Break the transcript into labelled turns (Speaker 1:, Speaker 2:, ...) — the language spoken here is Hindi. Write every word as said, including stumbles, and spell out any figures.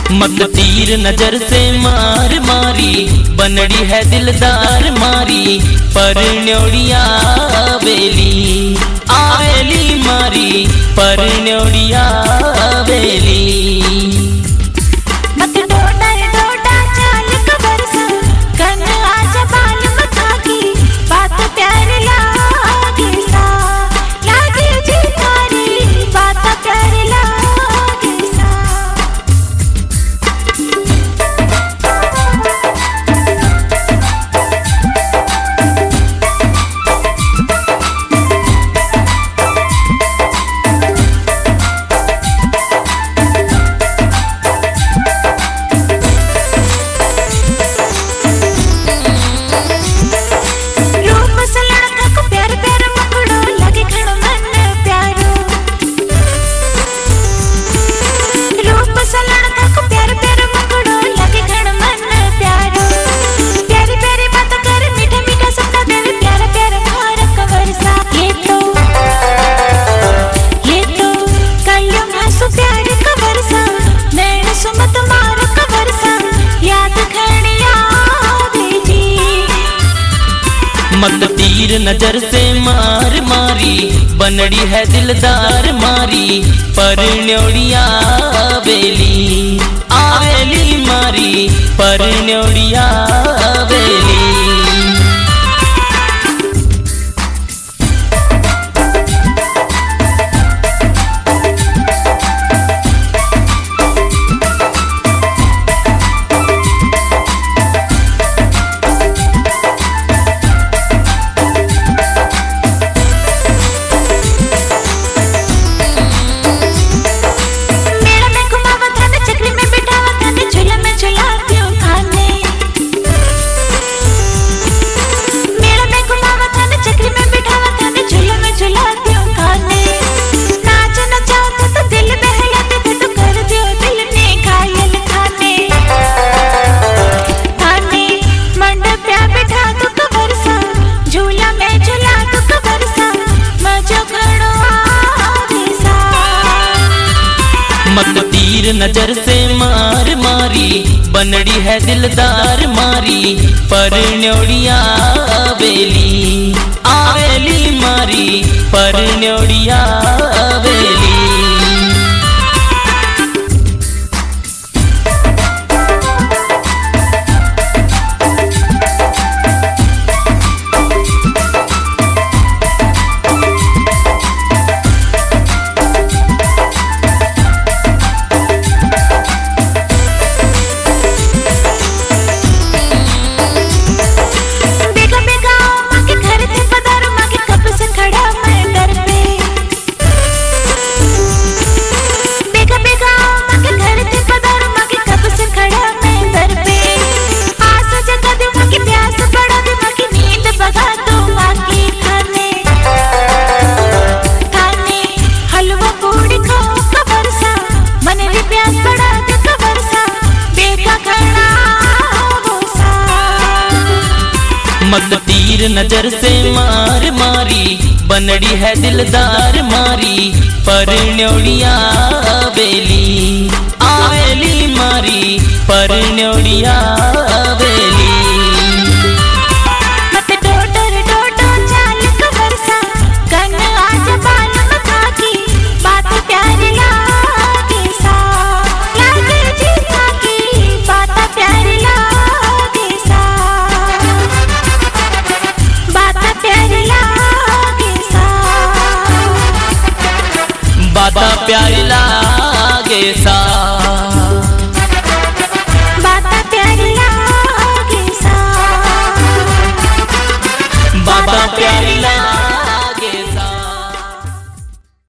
Speaker 1: मत तीर नजर से मार मारी, बनड़ी है दिलदार मारी, पर न्योड़िया आवेली आवेली मारी, पर न्योड़िया आवेली। मत तीर नजर से मार मारी, बनड़ी है दिलदार मारी, पर न्योड़िया आवेली आवेली मारी, पर न्योड़िया आवेली। मत तीर नजर से मार मारी, बनड़ी है दिलदार मारी, पर न्योड़िया आवेली आवेली मारी, पर न्योड़िया आवेली। मत तीर नजर से मार मारी, बनड़ी है दिलदार मारी, पर न्योड़िया आवेली आवेली मारी, पर न्योड़िया आवेली। बाता प्यारी लागे सा।